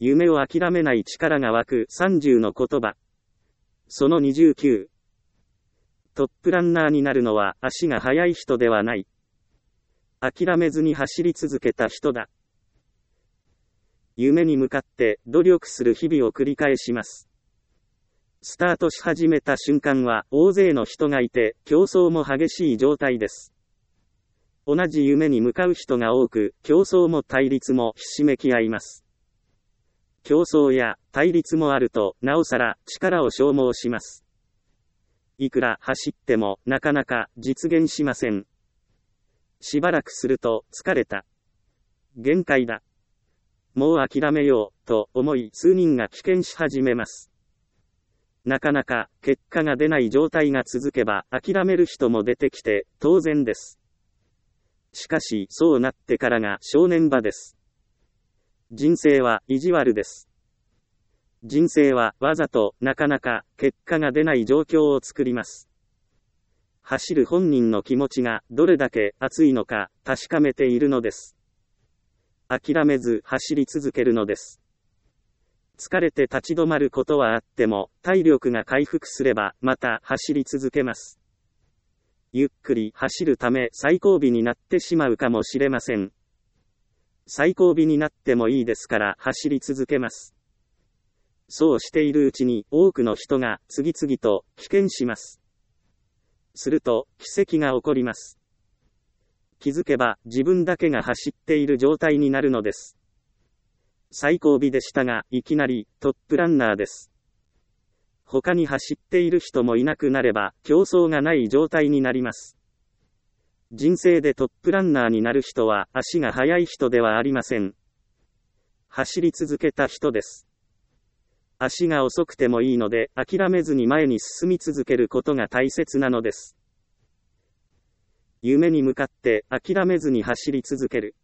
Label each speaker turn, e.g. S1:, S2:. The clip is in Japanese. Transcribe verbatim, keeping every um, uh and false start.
S1: 夢を諦めない力が湧くさんじゅうの言葉。そのにじゅうきゅう。トップランナーになるのは足が速い人ではない。諦めずに走り続けた人だ。夢に向かって努力する日々を繰り返します。スタートし始めた瞬間は大勢の人がいて競争も激しい状態です。同じ夢に向かう人が多く、競争も対立もひしめき合います。競争や対立もあると、なおさら力を消耗します。いくら走ってもなかなか実現しません。しばらくすると疲れた。限界だ。もう諦めようと思い数人が棄権し始めます。なかなか結果が出ない状態が続けば諦める人も出てきて当然です。しかしそうなってからが正念場です。人生は意地悪です。人生はわざとなかなか結果が出ない状況を作ります。走る本人の気持ちがどれだけ熱いのか確かめているのです。諦めず走り続けるのです。疲れて立ち止まることはあっても体力が回復すればまた走り続けます。ゆっくり走るため最後尾になってしまうかもしれません。最後尾になってもいいですから走り続けます。そうしているうちに多くの人が次々と棄権します。すると奇跡が起こります。気づけば自分だけが走っている状態になるのです。最後尾でしたがいきなりトップランナーです。他に走っている人もいなくなれば競争がない状態になります。人生でトップランナーになる人は足が速い人ではありません。走り続けた人です。足が遅くてもいいので諦めずに前に進み続けることが大切なのです。夢に向かって諦めずに走り続ける。